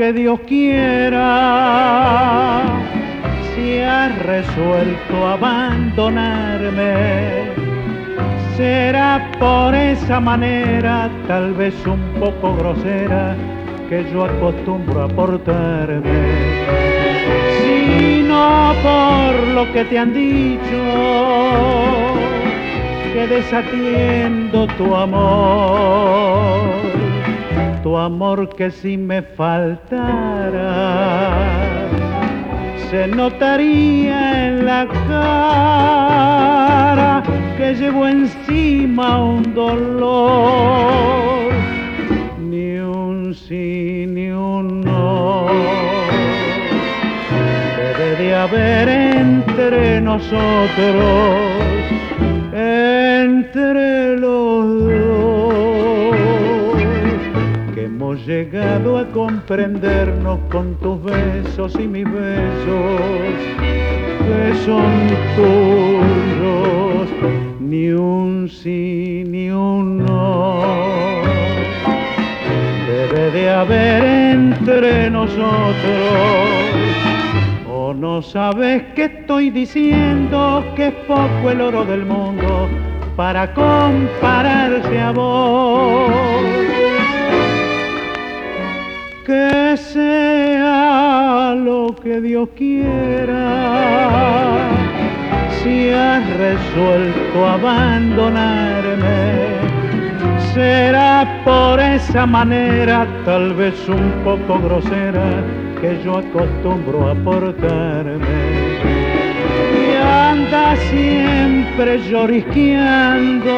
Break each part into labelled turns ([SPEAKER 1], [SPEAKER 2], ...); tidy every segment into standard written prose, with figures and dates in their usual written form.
[SPEAKER 1] que Dios quiera, si has resuelto abandonarme, será por esa manera, tal vez un poco grosera, que yo acostumbro a portarme. Sino por lo que te han dicho, que desatiendo tu amor que si me faltara, se notaría en la cara que llevo encima un dolor. Ni un sí ni un no debe de haber entre nosotros, entre los dos, que hemos llegado a comprendernos con tus besos y mis besos, que son tuyos. Ni un sí ni un no debe de haber entre nosotros. ¿O no sabes que estoy diciendo que es poco el oro del mundo para compararse a vos? Que sea lo que Dios quiera, si has resuelto abandonarme, será por esa manera, tal vez un poco grosera, que yo acostumbro a portarme. Y anda siempre llorisqueando,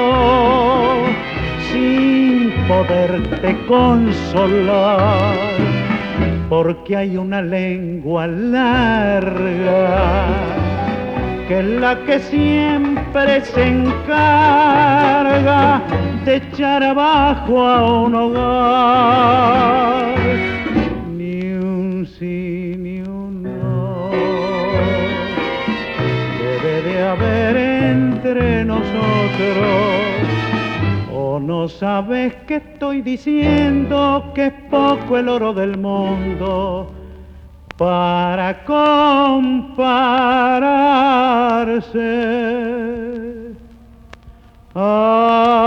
[SPEAKER 1] sin poderte consolar, porque hay una lengua larga que es la que siempre se encarga de echar abajo a un hogar. Ni un sí ni un no debe de haber entre nosotros. ¿O no sabes que estoy diciendo que es poco el oro del mundo para compararse?